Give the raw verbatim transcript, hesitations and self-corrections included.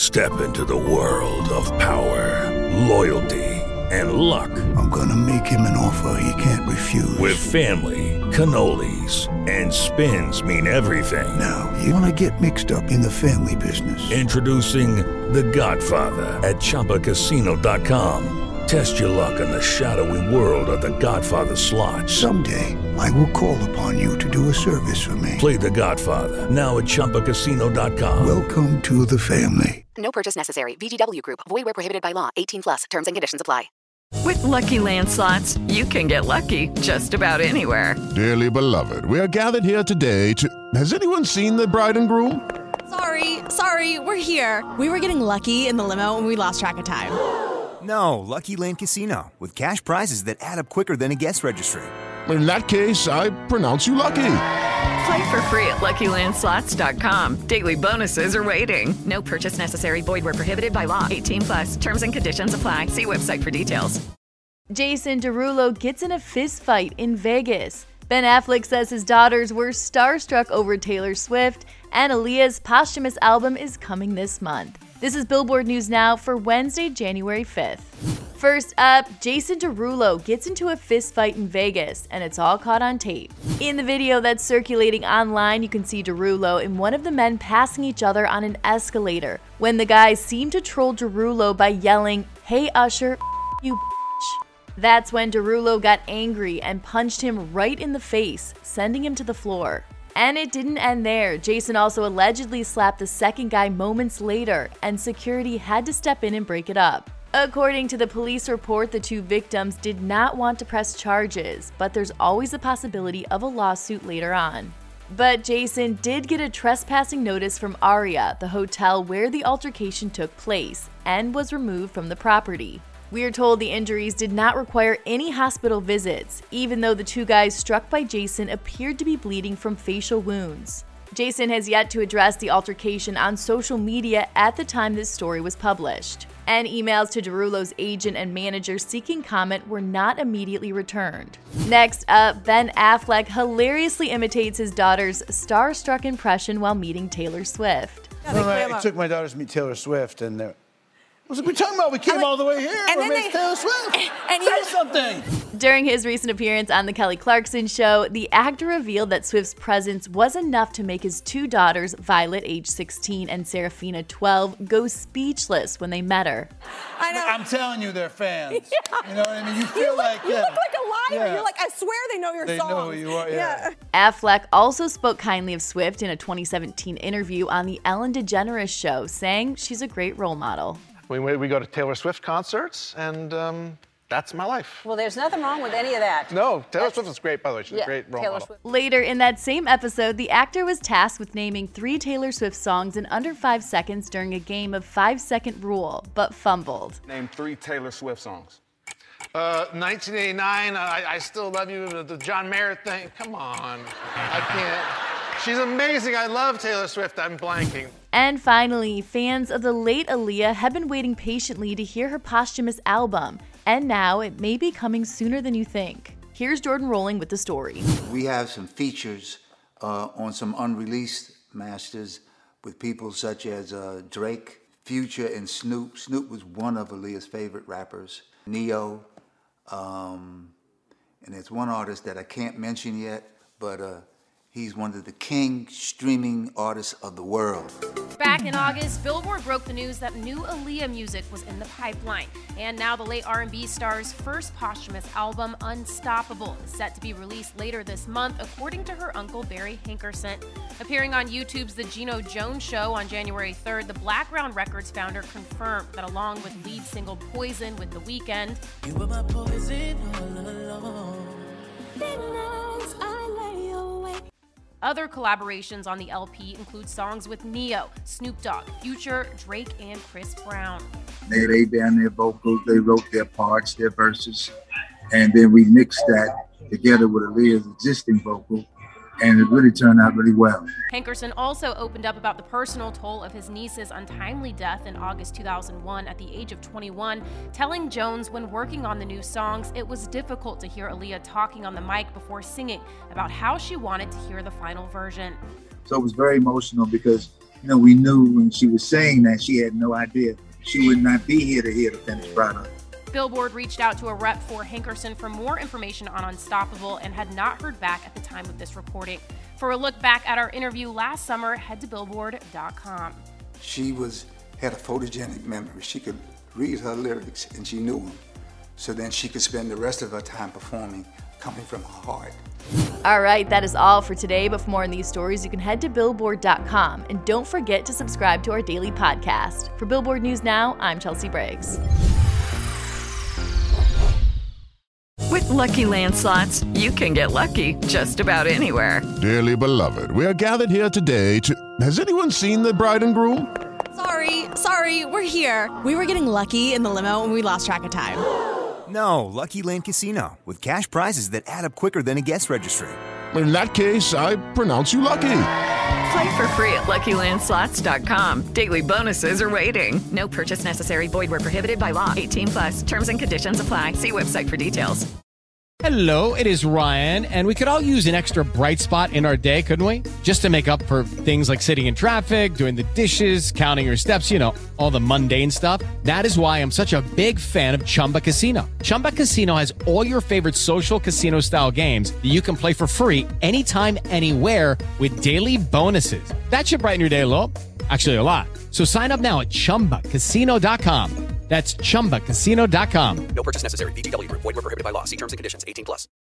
Step into the world of power, loyalty, and luck. I'm gonna make him an offer he can't refuse. With family, cannolis, and spins mean everything. Now, you wanna get mixed up in the family business. Introducing The Godfather at Chumba Casino dot com. Test your luck in the shadowy world of The Godfather slot. Someday, I will call upon you to do a service for me. Play The Godfather, now at Chumba Casino dot com. Welcome to the family. No purchase necessary. V G W Group. Void where prohibited by law. eighteen plus. Terms and conditions apply. With Lucky Land Slots, you can get lucky just about anywhere. Dearly beloved, we are gathered here today to... Has anyone seen the bride and groom? Sorry, sorry, we're here. We were getting lucky in the limo and we lost track of time. No, Lucky Land Casino, with cash prizes that add up quicker than a guest registry. In that case, I pronounce you lucky. Play for free at Lucky Land Slots dot com. Daily bonuses are waiting. No purchase necessary. Void where prohibited by law. eighteen plus. Terms and conditions apply. See website for details. Jason Derulo gets in a fist fight in Vegas. Ben Affleck says his daughters were starstruck over Taylor Swift, and Aaliyah's posthumous album is coming this month. This is Billboard News Now for Wednesday, January fifth. First up, Jason Derulo gets into a fist fight in Vegas, and it's all caught on tape. In the video that's circulating online, you can see Derulo and one of the men passing each other on an escalator, when the guys seem to troll Derulo by yelling, "Hey Usher, you bitch." That's when Derulo got angry and punched him right in the face, sending him to the floor. And it didn't end there. Jason also allegedly slapped the second guy moments later, and security had to step in and break it up. According to the police report, the two victims did not want to press charges, but there's always a possibility of a lawsuit later on. But Jason did get a trespassing notice from Aria, the hotel where the altercation took place, and was removed from the property. We are told the injuries did not require any hospital visits, even though the two guys struck by Jason appeared to be bleeding from facial wounds. Jason has yet to address the altercation on social media at the time this story was published, and emails to Derulo's agent and manager seeking comment were not immediately returned. Next up, Ben Affleck hilariously imitates his daughter's starstruck impression while meeting Taylor Swift. Well, I took my daughters to meet Taylor Swift, and they're I was like, we're talking about we came like, all the way here. And we're then they, Taylor Swift. And Say you, something. During his recent appearance on The Kelly Clarkson Show, the actor revealed that Swift's presence was enough to make his two daughters, Violet, age sixteen, and Serafina, twelve, go speechless when they met her. I know. I'm telling you, they're fans. Yeah. You know what I mean? You feel you look, like, you yeah. look like a liar. Yeah. You're like, I swear they know your they songs. They know who you are, yeah. yeah. Affleck also spoke kindly of Swift in a twenty seventeen interview on The Ellen DeGeneres Show, saying she's a great role model. We, we go to Taylor Swift concerts, and um, that's my life. Well, there's nothing wrong with any of that. No, Taylor that's, Swift is great, by the way. She's yeah, a great role Taylor model. Swift. Later in that same episode, the actor was tasked with naming three Taylor Swift songs in under five seconds during a game of five-second rule, but fumbled. Name three Taylor Swift songs. Uh, nineteen eighty-nine, uh, I, I Still Love You, the John Mayer thing. Come on. I can't. She's amazing. I love Taylor Swift. I'm blanking. And finally, fans of the late Aaliyah have been waiting patiently to hear her posthumous album, and now it may be coming sooner than you think. Here's Jordan Rolling with the story. We have some features uh, on some unreleased masters with people such as uh, Drake, Future, and Snoop. Snoop was one of Aaliyah's favorite rappers. Neo, um, and there's one artist that I can't mention yet, but uh, he's one of the king streaming artists of the world. Back in August, Billboard broke the news that new Aaliyah music was in the pipeline. And now the late R and B star's first posthumous album, Unstoppable, is set to be released later this month, according to her uncle Barry Hankerson. Appearing on YouTube's The Gino Jones Show on January third, the Blackground Records founder confirmed that along with lead single Poison with The Weeknd, you were my poison all along. Other collaborations on the L P include songs with Neo, Snoop Dogg, Future, Drake, and Chris Brown. They laid down their vocals, they wrote their parts, their verses, and then we mixed that together with Aaliyah's existing vocal, and it really turned out really well. Hankerson also opened up about the personal toll of his niece's untimely death in August two thousand one at the age of twenty-one, telling Jones when working on the new songs, it was difficult to hear Aaliyah talking on the mic before singing about how she wanted to hear the final version. So it was very emotional because You know, we knew when she was saying that she had no idea she would not be here to hear the finished product. Billboard reached out to a rep for Hankerson for more information on Unstoppable and had not heard back at the time of this reporting. For a look back at our interview last summer, head to billboard dot com. She was had a photogenic memory. She could read her lyrics and she knew them. So then she could spend the rest of her time performing, coming from her heart. All right, that is all for today. But for more on these stories, you can head to billboard dot com. And don't forget to subscribe to our daily podcast. For Billboard News Now, I'm Chelsea Briggs. With Lucky Land Slots, you can get lucky just about anywhere. Dearly beloved, we are gathered here today to... Has anyone seen the bride and groom? Sorry, sorry, we're here. We were getting lucky in the limo and we lost track of time. No, Lucky Land Casino, with cash prizes that add up quicker than a guest registry. In that case, I pronounce you lucky. Play for free at lucky land slots dot com. Daily bonuses are waiting. No purchase necessary. Void where prohibited by law. eighteen plus. Terms and conditions apply. See website for details. Hello, it is Ryan, and we could all use an extra bright spot in our day, couldn't we? Just to make up for things like sitting in traffic, doing the dishes, counting your steps, you know, all the mundane stuff. That is why I'm such a big fan of Chumba Casino. Chumba Casino has all your favorite social casino-style games that you can play for free anytime, anywhere with daily bonuses. That should brighten your day a little. Actually, a lot. So sign up now at chumba casino dot com. That's chumba casino dot com. No purchase necessary. V G W Group. Void where prohibited by law. See terms and conditions. eighteen plus.